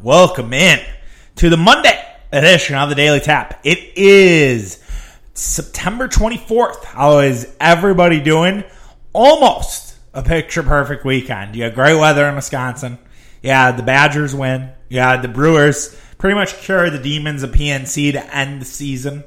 welcome in to the Monday edition of the Daily Tap. It is September 24th. How is everybody doing? Almost a picture-perfect weekend. You had great weather in Wisconsin. Yeah, the Badgers win. Yeah, the Brewers pretty much cure the Demons of PNC to end the season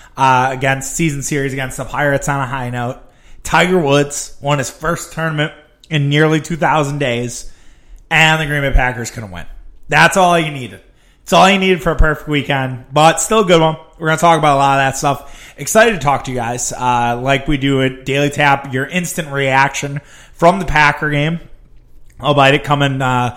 season series against the Pirates on a high note. Tiger Woods won his first tournament in nearly 2,000 days, and the Green Bay Packers couldn't win. That's all you needed. It's all you needed for a perfect weekend, but still a good one. We're going to talk about a lot of that stuff. Excited to talk to you guys. Like we do at Daily Tap, your instant reaction from the Packer game. Albeit it coming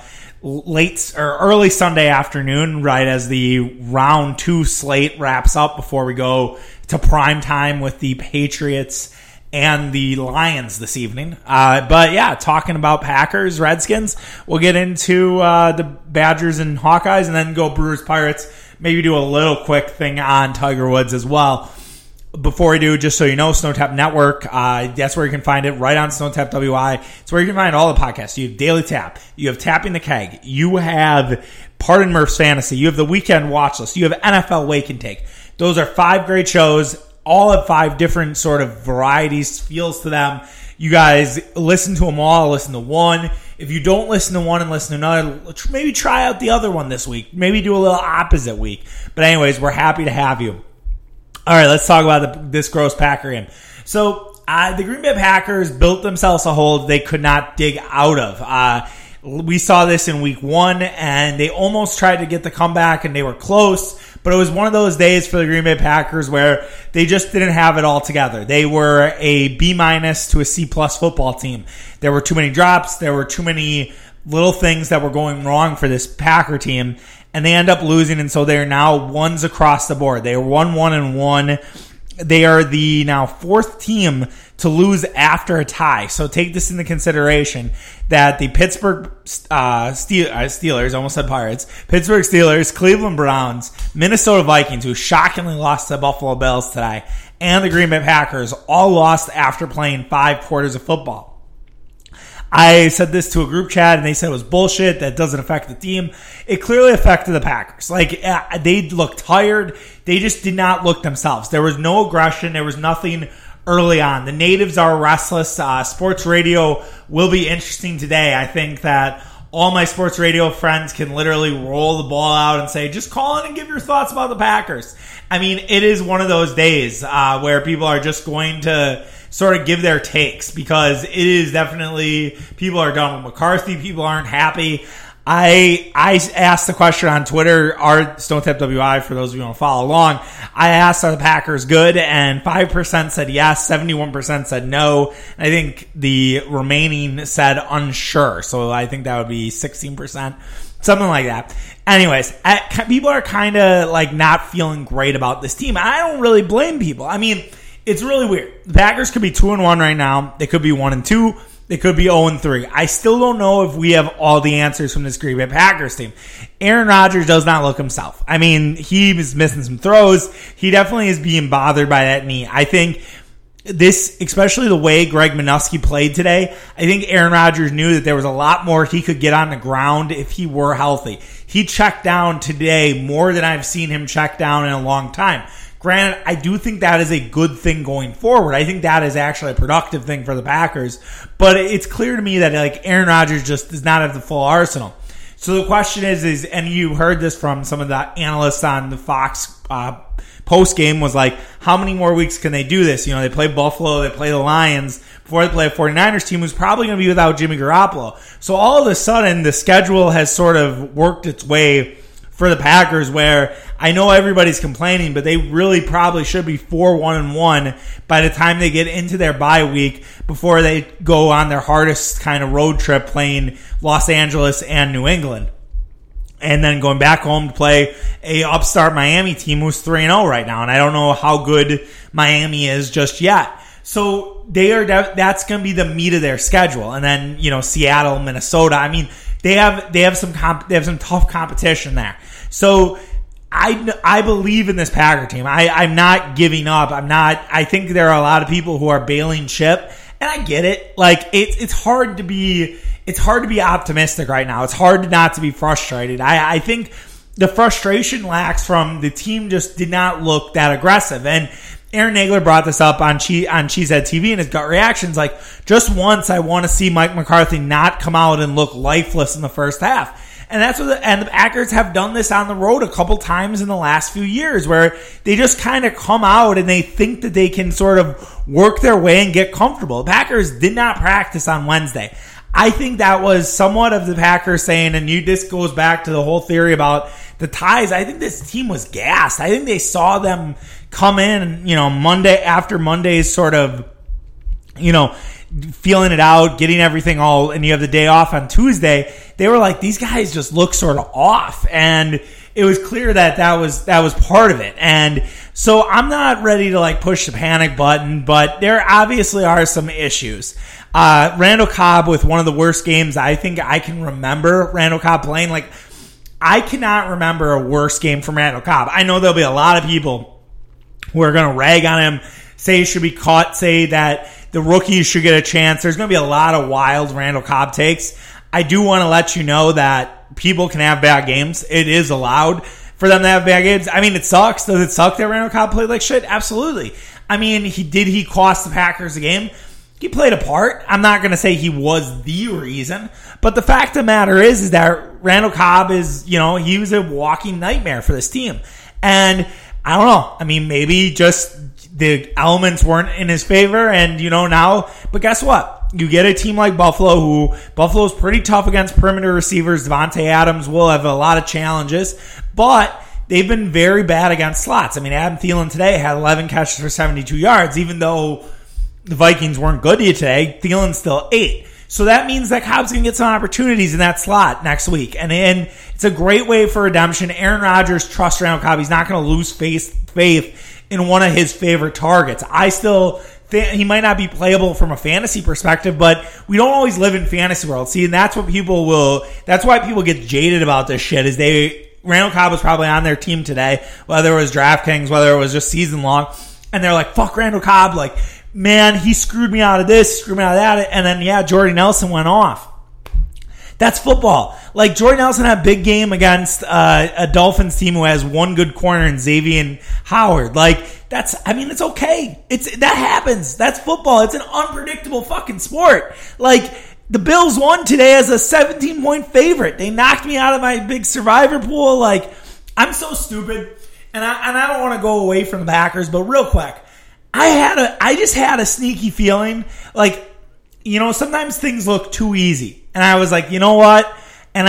late or early Sunday afternoon, right as the round 2 slate wraps up before we go to prime time with the Patriots and the Lions this evening. But yeah, talking about Packers, Redskins, we'll get into the Badgers and Hawkeyes and then go Brewers, Pirates. Maybe do a little quick thing on Tiger Woods as well. Before we do, just so you know, SnowTap Network, that's where you can find it, right on SnowTap WI. It's where you can find all the podcasts. You have Daily Tap. You have Tapping the Keg. You have Pardon Murph's Fantasy. You have the Weekend Watch List. You have NFL Wake and Take. Those are 5 great shows. All have 5 different sort of varieties, feels to them. You guys listen to them all, listen to one. If you don't listen to one and listen to another, maybe try out the other one this week. Maybe do a little opposite week. But anyways, we're happy to have you. All right, let's talk about this gross Packer game. So the Green Bay Packers built themselves a hole they could not dig out of. We saw this in week 1, and they almost tried to get the comeback, and they were close. But it was one of those days for the Green Bay Packers where they just didn't have it all together. They were a B- to a C+ football team. There were too many drops. There were too many little things that were going wrong for this Packer team. And they end up losing, and so they're now ones across the board. They are 1-1-1. They are the now 4th team to lose after a tie. So take this into consideration that the Pittsburgh Steelers, almost said Pirates, Pittsburgh Steelers, Cleveland Browns, Minnesota Vikings, who shockingly lost to the Buffalo Bills today, and the Green Bay Packers all lost after playing 5 quarters of football. I said this to a group chat, and they said it was bullshit. That doesn't affect the team. It clearly affected the Packers. They looked tired. They just did not look themselves. There was no aggression. There was nothing early on. The natives are restless. Sports radio will be interesting today. I think that all my sports radio friends can literally roll the ball out and say, just call in and give your thoughts about the Packers. I mean, it is one of those days where people are just going to sort of give their takes, because it is definitely, people are done with McCarthy. People aren't happy. I asked the question on Twitter, our StoneTap WI, for those of you who want to follow along. I asked, are the Packers good? And 5% said yes, 71% said no. And I think the remaining said unsure. So I think that would be 16%, something like that. Anyways, people are kind of like not feeling great about this team. I don't really blame people. I mean, it's really weird. The Packers could be 2-1 right now. They could be 1-2. They could be 0-3. I still don't know if we have all the answers from this Green Bay Packers team. Aaron Rodgers does not look himself. I mean, he is missing some throws. He definitely is being bothered by that knee. I think this, especially the way Greg Minuski played today, I think Aaron Rodgers knew that there was a lot more he could get on the ground if he were healthy. He checked down today more than I've seen him check down in a long time. Granted, I do think that is a good thing going forward. I think that is actually a productive thing for the Packers. But it's clear to me that Aaron Rodgers just does not have the full arsenal. So the question is, and you heard this from some of the analysts on the Fox post game, was like, how many more weeks can they do this? You know, they play Buffalo, they play the Lions before they play a 49ers team who's probably going to be without Jimmy Garoppolo. So all of a sudden, the schedule has sort of worked its way for the Packers, where I know everybody's complaining, but they really probably should be 4-1-1 by the time they get into their bye week, before they go on their hardest kind of road trip playing Los Angeles and New England. And then going back home to play a upstart Miami team who's 3-0 right now. And I don't know how good Miami is just yet. So that's going to be the meat of their schedule. And then, Seattle, Minnesota. I mean, they have some tough competition there. So I believe in this Packer team. I'm not giving up. I think there are a lot of people who are bailing ship, and I get it. Like, it's hard to be it's hard to be optimistic right now. It's hard not to be frustrated. I think the frustration lacks from the team just did not look that aggressive. And Aaron Nagler brought this up on Cheesehead TV in his gut reactions. Like, just once I want to see Mike McCarthy not come out and look lifeless in the first half. And that's what the Packers have done this on the road a couple times in the last few years, where they just kind of come out and they think that they can sort of work their way and get comfortable. The Packers did not practice on Wednesday. I think that was somewhat of the Packers saying, and this goes back to the whole theory about the ties. I think this team was gassed. I think they saw them come in, Monday after Monday's sort of, feeling it out, getting everything all, and you have the day off on Tuesday. They were like, these guys just look sort of off, and it was clear that was part of it. And so I'm not ready to push the panic button, but there obviously are some issues. Randall Cobb with one of the worst games I think I can remember Randall Cobb playing. I cannot remember a worse game from Randall Cobb. I know there'll be a lot of people who are going to rag on him, say he should be caught, say that the rookies should get a chance. There's going to be a lot of wild Randall Cobb takes. I do want to let you know that people can have bad games. It is allowed for them to have bad games. I mean, it sucks. Does it suck that Randall Cobb played like shit? Absolutely. I mean, he cost the Packers a game? He played a part. I'm not going to say he was the reason, but the fact of the matter is that Randall Cobb is, he was a walking nightmare for this team. And I don't know. I mean, maybe just the elements weren't in his favor, and now. But guess what? You get a team like Buffalo, Buffalo's pretty tough against perimeter receivers. Devontae Adams will have a lot of challenges, but they've been very bad against slots. I mean, Adam Thielen today had 11 catches for 72 yards, even though the Vikings weren't good to you today. Thielen's still 8. So that means that Cobb's going to get some opportunities in that slot next week. And it's a great way for redemption. Aaron Rodgers trusts Randall Cobb. He's not going to lose faith in one of his favorite targets. I still think he might not be playable from a fantasy perspective, but we don't always live in fantasy world. See, and that's why people get jaded about this shit, is Randall Cobb was probably on their team today, whether it was DraftKings, whether it was just season long, and they're like, fuck Randall Cobb, man, he screwed me out of this, screwed me out of that, and then, Jordy Nelson went off. That's football. Jordy Nelson had a big game against a Dolphins team who has one good corner in Xavier Howard. It's okay. That happens. That's football. It's an unpredictable fucking sport. The Bills won today as a 17-point favorite. They knocked me out of my big survivor pool. I'm so stupid, and I don't want to go away from the Packers, but real quick, I just had a sneaky feeling, sometimes things look too easy. And I was like, you know what? And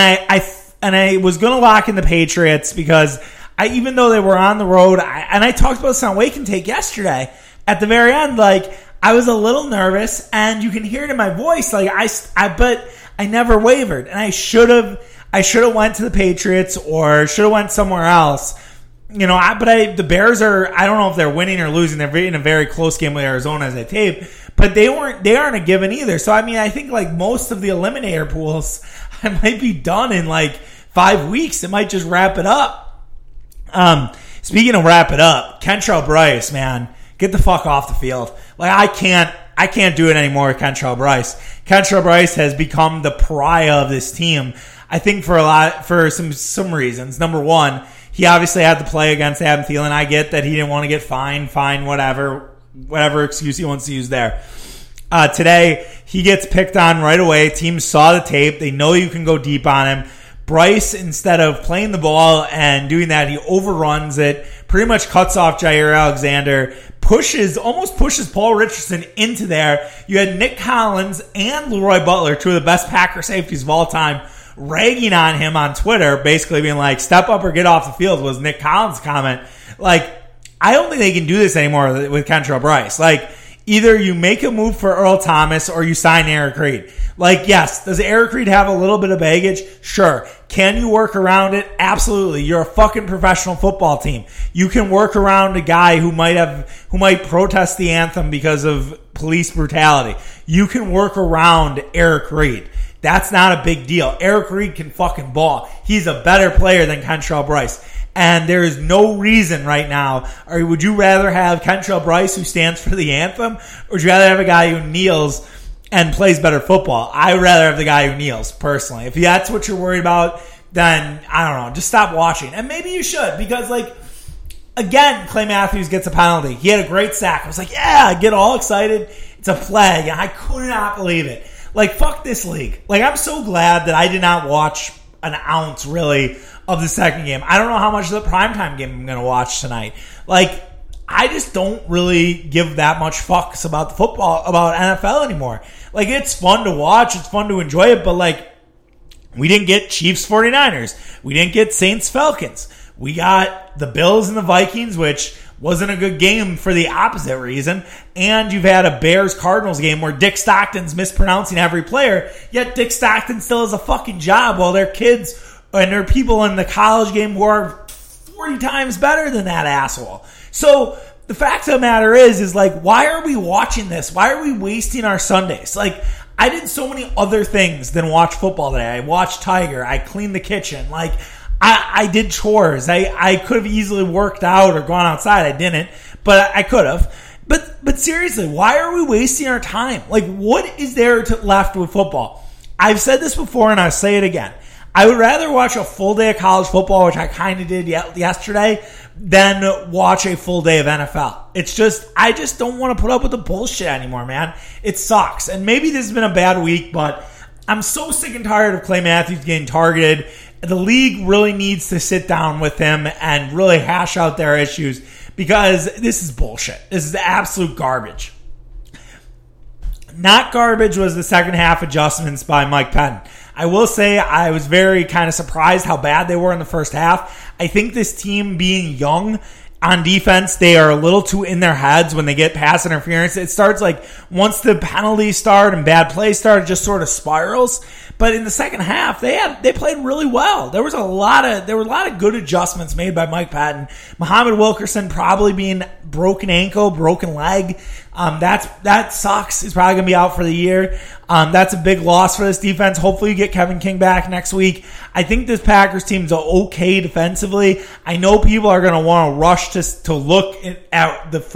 I was going to lock in the Patriots because even though they were on the road, I talked about this on Wake and Take yesterday, at the very end, I was a little nervous, and you can hear it in my voice. But I never wavered, and I should have went to the Patriots or should have went somewhere else. The Bears I don't know if they're winning or losing. They're in a very close game with Arizona as I tape, but they aren't a given either. So, I think most of the eliminator pools, I might be done in 5 weeks. It might just wrap it up. Speaking of wrap it up, Kentrell Bryce, man, get the fuck off the field. I can't do it anymore with Kentrell Bryce. Kentrell Bryce has become the pariah of this team. I think for some reasons. Number one, he obviously had to play against Adam Thielen. I get that he didn't want to get fined, whatever excuse he wants to use there. Today, he gets picked on right away. Teams saw the tape. They know you can go deep on him. Bryce, instead of playing the ball and doing that, he overruns it, pretty much cuts off Jair Alexander, almost pushes Paul Richardson into there. You had Nick Collins and Leroy Butler, two of the best Packer safeties of all time, ragging on him on Twitter, basically being like, step up or get off the field, was Nick Collins' comment. I don't think they can do this anymore with Kentrell Bryce. Either you make a move for Earl Thomas or you sign Eric Reid. Yes, does Eric Reid have a little bit of baggage? Sure. Can you work around it? Absolutely. You're a fucking professional football team. You can work around a guy who might protest the anthem because of police brutality. You can work around Eric Reid. That's not a big deal. Eric Reid can fucking ball. He's a better player than Kentrell Bryce. And there is no reason right now, or would you rather have Kentrell Bryce who stands for the anthem, or would you rather have a guy who kneels and plays better football. I'd rather have the guy who kneels, personally. If that's what you're worried about, then, I don't know, just stop watching. And maybe you should, because, again, Clay Matthews gets a penalty. He had a great sack. I was like, yeah, I get all excited. It's a flag, and I could not believe it. Fuck this league. I'm so glad that I did not watch an ounce, really, of the second game. I don't know how much of the primetime game I'm going to watch tonight. I just don't really give that much fucks about the football, about NFL anymore. It's fun to watch. It's fun to enjoy it, but, we didn't get Chiefs 49ers. We didn't get Saints Falcons. We got the Bills and the Vikings, which wasn't a good game for the opposite reason. And you've had a Bears-Cardinals game where Dick Stockton's mispronouncing every player, yet Dick Stockton still has a fucking job while their kids and there are people in the college game who are 40 times better than that asshole. So the fact of the matter is why are we watching this? Why are we wasting our Sundays? I did so many other things than watch football today. I watched Tiger. I cleaned the kitchen. I did chores. I could have easily worked out or gone outside. I didn't, but I could have. But seriously, why are we wasting our time? What is there left with football? I've said this before and I'll say it again. I would rather watch a full day of college football, which I kind of did yesterday, than watch a full day of NFL. I just don't want to put up with the bullshit anymore, man. It sucks. And maybe this has been a bad week, but I'm so sick and tired of Clay Matthews getting targeted. The league really needs to sit down with him and really hash out their issues, because this is bullshit. This is absolute garbage. Not garbage was the second half adjustments by Mike Pettin. I will say I was very kind of surprised how bad they were in the first half. I think this team, being young on defense, they are a little too in their heads when they get pass interference. It starts once the penalties start and bad plays start, it just sort of spirals. But in the second half, they played really well. There were a lot of good adjustments made by Mike Patton. Muhammad Wilkerson probably being broken ankle, broken leg. That sucks. He's probably gonna be out for the year. That's a big loss for this defense. Hopefully you get Kevin King back next week. I think this Packers team's okay defensively. I know people are gonna want to rush to look at the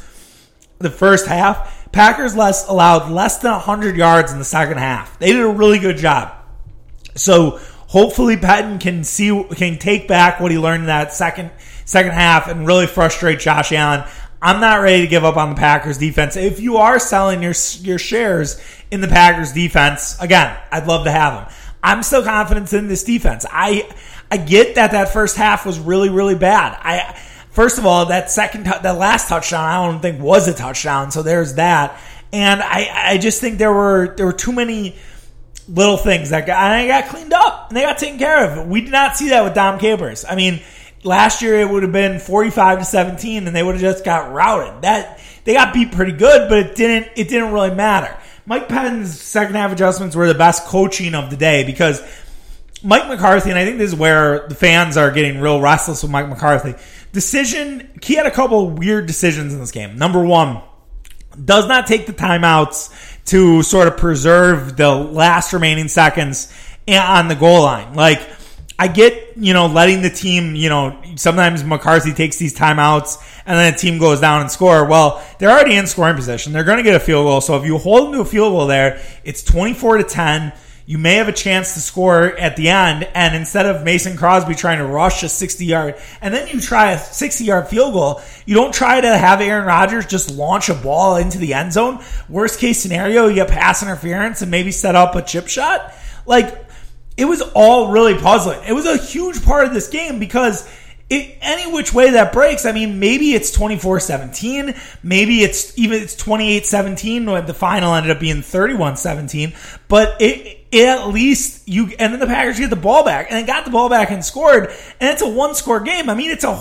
first half. Packers allowed less than 100 yards in the second half. They did a really good job. So hopefully Patton can take back what he learned in that second half and really frustrate Josh Allen. I'm not ready to give up on the Packers defense. If you are selling your shares in the Packers defense, again, I'd love to have them. I'm still confident in this defense. I get that first half was really, really bad. First of all, that last touchdown, I don't think was a touchdown. So there's that. And I just think there were too many little things that got cleaned up and they got taken care of. We did not see that with Dom Capers. I mean, last year it would have been 45-17 and they would have just got routed. They got beat pretty good, but it didn't really matter. Mike Pettin's second half adjustments were the best coaching of the day, because Mike McCarthy, and I think this is where the fans are getting real restless with Mike McCarthy. He had a couple of weird decisions in this game. Number one, does not take the timeouts to sort of preserve the last remaining seconds on the goal line. I get, letting the team, sometimes McCarthy takes these timeouts and then the team goes down and score. Well, they're already in scoring position. They're going to get a field goal. So if you hold them to a field goal there, it's 24-10. You may have a chance to score at the end. And instead of Mason Crosby trying to rush a 60-yard, and then you try a 60-yard field goal, you don't try to have Aaron Rodgers just launch a ball into the end zone. Worst case scenario, you get pass interference and maybe set up a chip shot. It was all really puzzling. It was a huge part of this game, because any which way that breaks, I mean, maybe it's 24-17, maybe it's 28-17 when the final ended up being 31-17, but it at least and then the Packers get the ball back, and they got the ball back and scored, and it's a one-score game. I mean, the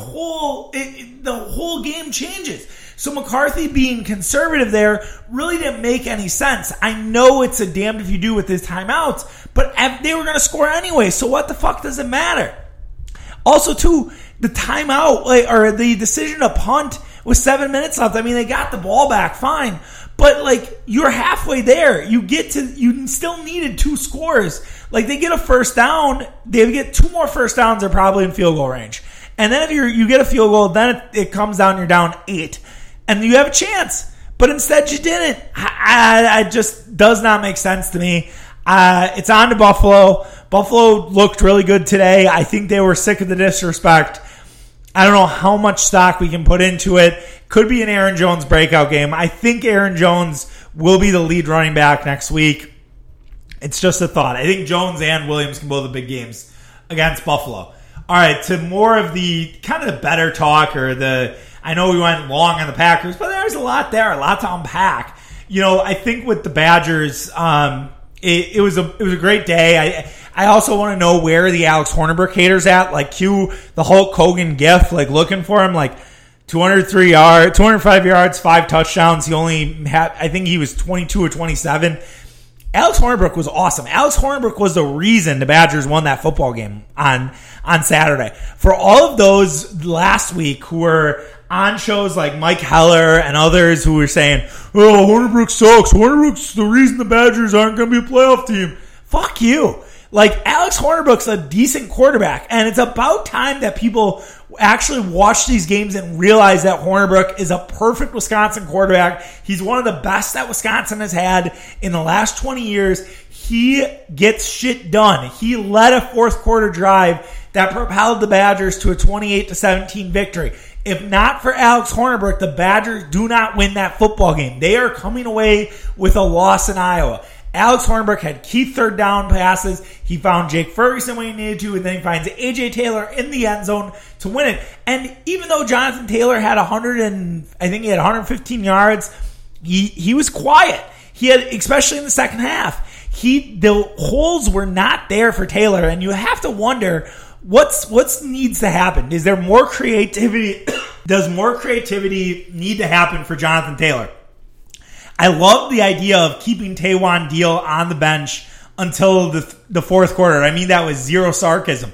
whole game changes. So McCarthy being conservative there really didn't make any sense. I know it's a damned if you do with his timeouts, but they were going to score anyway, so what the fuck does it matter? Also, too, the timeout, or the decision to punt with 7 minutes left, I mean, they got the ball back, fine, but, you're halfway there. You still needed 2 scores. They get a first down, they get 2 more first downs, they're probably in field goal range. And then if you get a field goal, then it comes down, you're down 8. And you have a chance. but instead you didn't. It just does not make sense to me. It's on to Buffalo. Buffalo looked really good today. I think they were sick of the disrespect. I don't know how much stock we can put into it. Could be an Aaron Jones breakout game. I think Aaron Jones will be the lead running back next week. It's just a thought. I think Jones and Williams can both have big games against Buffalo. All right, to more of the kind of the better talk I know we went long on the Packers, but there's a lot there, a lot to unpack. I think with the Badgers, it was a great day. I also want to know where the Alex Hornibrook haters at. Like, cue the Hulk Hogan gif, like looking for him. Like 205 yards, 5 touchdowns. He only had, I think he was 22 or 27. Alex Hornibrook was awesome. Alex Hornibrook was the reason the Badgers won that football game on Saturday. For all of those last week who were on shows like Mike Heller and others who were saying, oh, Hornibrook sucks. Hornibrook's the reason the Badgers aren't going to be a playoff team. Fuck you. Like, Alex Hornibrook's a decent quarterback, and it's about time that people actually watch these games and realize that Hornibrook is a perfect Wisconsin quarterback. He's one of the best that Wisconsin has had in the last 20 years. He gets shit done. He led a fourth quarter drive that propelled the Badgers to a 28-17 victory. If not for Alex Hornibrook, the Badgers do not win that football game. They are coming away with a loss in Iowa. Alex Hornibrook had key third down passes. He found Jake Ferguson when he needed to, and then he finds A.J. Taylor in the end zone to win it. And even though Jonathan Taylor had 115 yards, he was quiet. He had, especially in the second half, the holes were not there for Taylor, and you have to wonder what needs to happen. Is there more creativity? Does more creativity need to happen for Jonathan Taylor? I love the idea of keeping Taywan Deal on the bench until the fourth quarter. I mean that with zero sarcasm.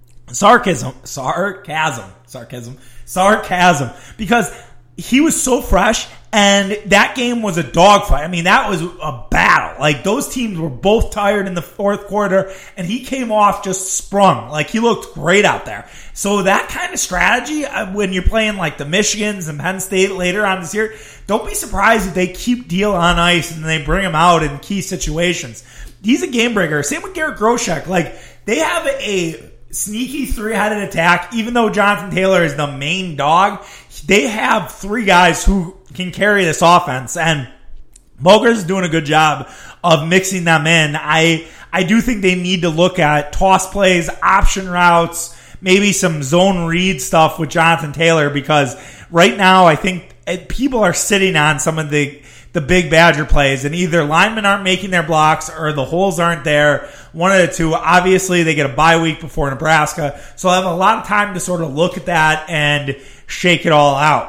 Because he was so fresh, and that game was a dogfight. I mean, that was a battle. Like, those teams were both tired in the fourth quarter, and he came off just sprung. Like, he looked great out there. So that kind of strategy, when you're playing like the Michigans and Penn State later on this year, don't be surprised if they keep Deal on ice and they bring him out in key situations. He's a game breaker. Same with Garrett Groshek. Like, they have a sneaky three-headed attack. Even though Jonathan Taylor is the main dog, they have three guys who can carry this offense, and Boger's doing a good job of mixing them in. I do think they need to look at toss plays, option routes, maybe some zone read stuff with Jonathan Taylor, because right now I think people are sitting on some of the big Badger plays, and either linemen aren't making their blocks or the holes aren't there. One of the two. Obviously, they get a bye week before Nebraska, so I have a lot of time to sort of look at that and shake it all out.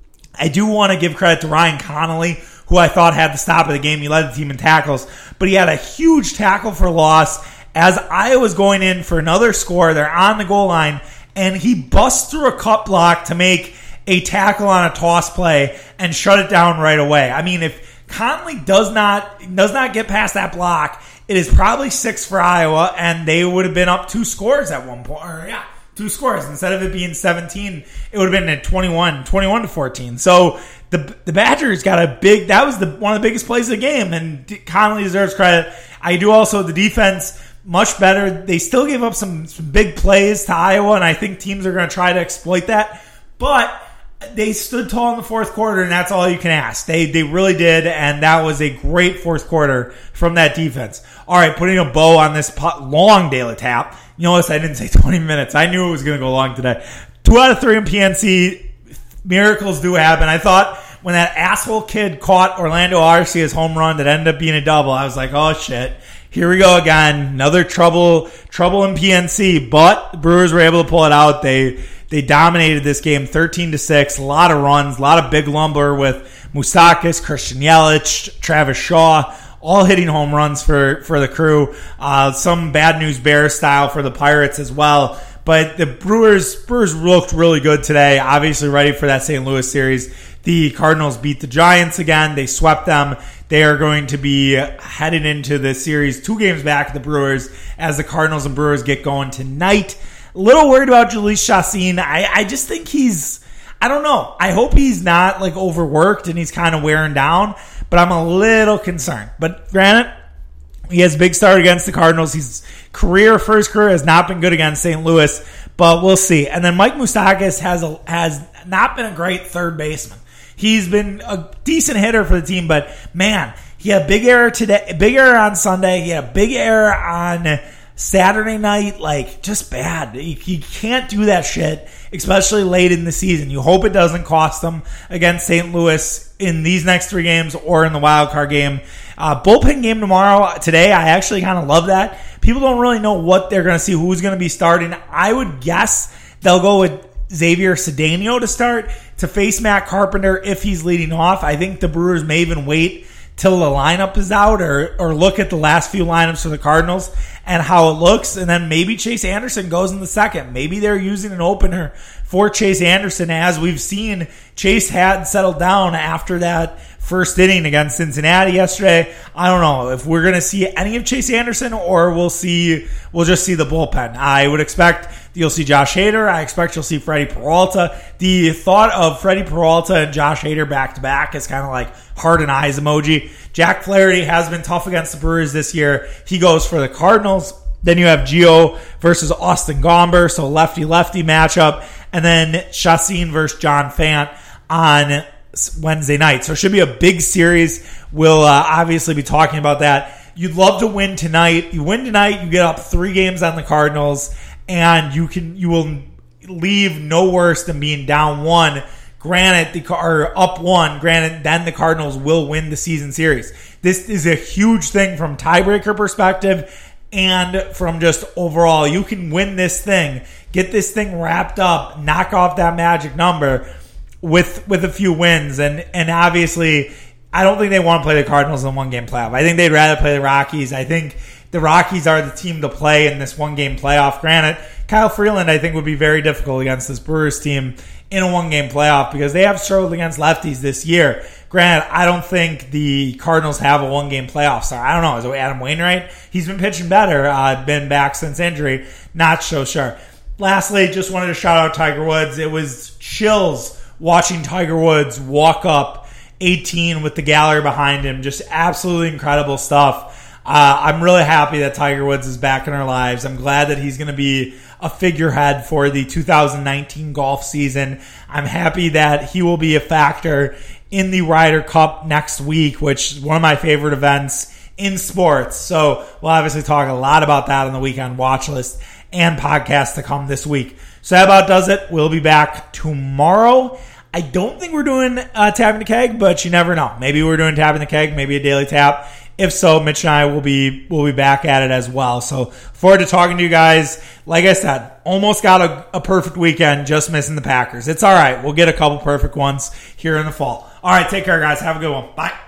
I do want to give credit to Ryan Connolly, who I thought had the stop of the game. He led the team in tackles, but he had a huge tackle for loss as Iowa's going in for another score. They're on the goal line, and he busts through a cut block to make a tackle on a toss play and shut it down right away. I mean, if Connolly does not get past that block, it is probably 6 for Iowa, and they would have been up 2 scores at one point. 2 scores. Instead of it being 17, it would have been at 21 to 14. So the Badgers got a big, that was one of the biggest plays of the game, and Connolly deserves credit. I do also, the defense, much better. They still gave up some big plays to Iowa, and I think teams are going to try to exploit that. But they stood tall in the fourth quarter, and that's all you can ask. They really did, and that was a great fourth quarter from that defense. All right, putting a bow on this long daily tap. You notice I didn't say 20 minutes. I knew it was going to go long today. 2 out of 3 in PNC. Miracles do happen. I thought when that asshole kid caught Orlando Arcia's home run that ended up being a double, I was like, oh, shit. Here we go again. Another trouble in PNC. But the Brewers were able to pull it out. They dominated this game 13-6. A lot of runs, a lot of big lumber with Moustakas, Christian Yelich, Travis Shaw, all hitting home runs for the crew. Some bad news bear style for the Pirates as well. But the Brewers looked really good today. Obviously ready for that St. Louis series. The Cardinals beat the Giants again. They swept them. They are going to be headed into the series 2 games back, the Brewers, as the Cardinals and Brewers get going tonight. A little worried about Jhoulys Chacin. I just think I don't know. I hope he's not like overworked and he's kind of wearing down, but I'm a little concerned. But granted, he has a big start against the Cardinals. His career has not been good against St. Louis, but we'll see. And then Mike Moustakas has not been a great third baseman. He's been a decent hitter for the team, but man, he had a big error today, big error on Sunday. He had a big error on Saturday night, like just bad. He can't do that shit, especially late in the season. You hope it doesn't cost them against St. Louis in these next 3 games or in the wild card game. Bullpen game today, I actually kind of love that. People don't really know what they're going to see, who's going to be starting. I would guess they'll go with Xavier Cedeno to start to face Matt Carpenter if he's leading off. I think the Brewers may even wait till the lineup is out or look at the last few lineups for the Cardinals and how it looks, and then maybe Chase Anderson goes in the second. Maybe they're using an opener for Chase Anderson. As we've seen, Chase had settled down after that first inning against Cincinnati yesterday. I don't know if we're going to see any of Chase Anderson or we'll just see the bullpen. I would expect you'll see Josh Hader. I expect you'll see Freddie Peralta. The thought of Freddie Peralta and Josh Hader back-to-back is kind of like heart and eyes emoji. Jack Flaherty has been tough against the Brewers this year. He goes for the Cardinals. Then you have Gio versus Austin Gomber, so lefty-lefty matchup. And then Chacin versus John Fant on Wednesday night. So it should be a big series. We'll obviously be talking about that. You'd love to win tonight. You win tonight, you get up 3 games on the Cardinals, and you will leave no worse than being down 1. Granted, or up 1. Granted, then the Cardinals will win the season series. This is a huge thing from tiebreaker perspective and from just overall. You can win this thing, get this thing wrapped up, knock off that magic number with a few wins. And obviously, I don't think they want to play the Cardinals in a 1-game playoff. I think they'd rather play the Rockies. I think the Rockies are the team to play in this 1-game playoff. Granted, Kyle Freeland, I think, would be very difficult against this Brewers team in a 1-game playoff because they have struggled against lefties this year. Granted, I don't think the Cardinals have a 1-game playoff star. I don't know. Is it Adam Wainwright? He's been pitching better, been back since injury. Not so sure. Lastly, just wanted to shout out Tiger Woods. It was chills watching Tiger Woods walk up 18 with the gallery behind him. Just absolutely incredible stuff. I'm really happy that Tiger Woods is back in our lives. I'm glad that he's going to be a figurehead for the 2019 golf season. I'm happy that he will be a factor in the Ryder Cup next week, which is one of my favorite events in sports. So we'll obviously talk a lot about that on the weekend watch list and podcast to come this week. So that about does it. We'll be back tomorrow. I don't think we're doing Tapping the Keg, but you never know. Maybe we're doing Tapping the Keg, maybe a daily tap. If so, Mitch and I will be back at it as well. So forward to talking to you guys. Like I said, almost got a perfect weekend, just missing the Packers. It's all right. We'll get a couple perfect ones here in the fall. All right, take care, guys. Have a good one. Bye.